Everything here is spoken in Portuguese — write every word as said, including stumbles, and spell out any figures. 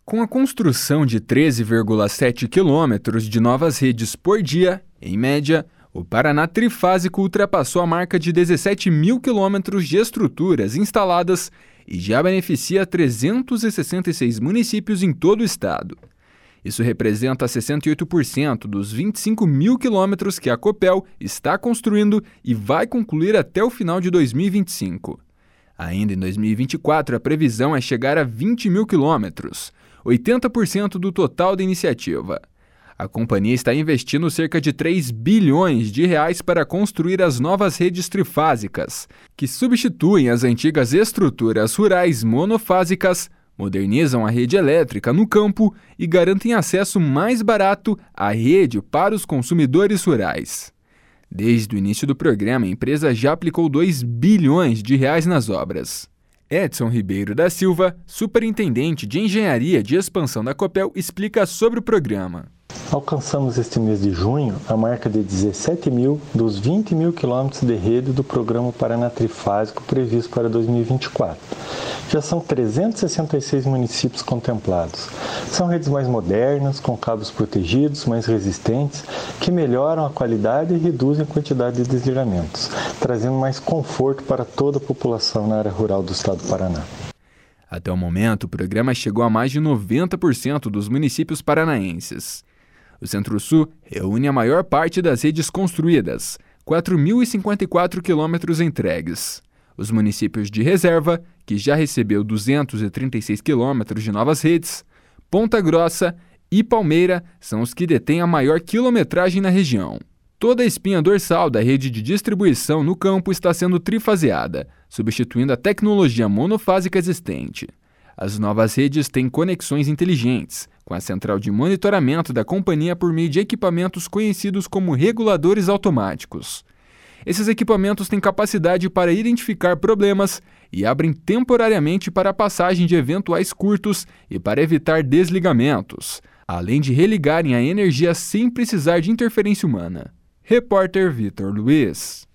Com a construção de treze vírgula sete quilômetros de novas redes por dia, em média, o Paraná Trifásico ultrapassou a marca de dezessete mil quilômetros de estruturas instaladas e já beneficia trezentos e sessenta e seis municípios em todo o estado. Isso representa sessenta e oito por cento dos vinte e cinco mil quilômetros que a Copel está construindo e vai concluir até o final de dois mil e vinte e cinco. Ainda em dois mil e vinte e quatro, a previsão é chegar a vinte mil quilômetros, oitenta por cento do total da iniciativa. A companhia está investindo cerca de três bilhões de reais para construir as novas redes trifásicas, que substituem as antigas estruturas rurais monofásicas, modernizam a rede elétrica no campo e garantem acesso mais barato à rede para os consumidores rurais. Desde o início do programa, a empresa já aplicou dois bilhões de reais nas obras. Edson Ribeiro da Silva, superintendente de engenharia de expansão da Copel, explica sobre o programa. Alcançamos este mês de junho a marca de dezessete mil dos vinte mil quilômetros de rede do programa Paraná Trifásico previsto para dois mil e vinte e quatro. Já são trezentos e sessenta e seis municípios contemplados. São redes mais modernas, com cabos protegidos, mais resistentes, que melhoram a qualidade e reduzem a quantidade de desligamentos, trazendo mais conforto para toda a população na área rural do estado do Paraná. Até o momento, o programa chegou a mais de noventa por cento dos municípios paranaenses. O Centro-Sul reúne a maior parte das redes construídas, quatro mil e cinquenta e quatro quilômetros entregues. Os municípios de Reserva, que já recebeu duzentos e trinta e seis quilômetros de novas redes, Ponta Grossa e Palmeira são os que detêm a maior quilometragem na região. Toda a espinha dorsal da rede de distribuição no campo está sendo trifaseada, substituindo a tecnologia monofásica existente. As novas redes têm conexões inteligentes, com a central de monitoramento da companhia por meio de equipamentos conhecidos como reguladores automáticos. Esses equipamentos têm capacidade para identificar problemas e abrem temporariamente para a passagem de eventuais curtos e para evitar desligamentos, além de religarem a energia sem precisar de interferência humana. Repórter Vitor Luiz.